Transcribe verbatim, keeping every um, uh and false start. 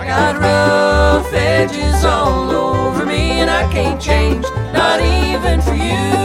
got rough edges all over me, and I can't change, not even for you.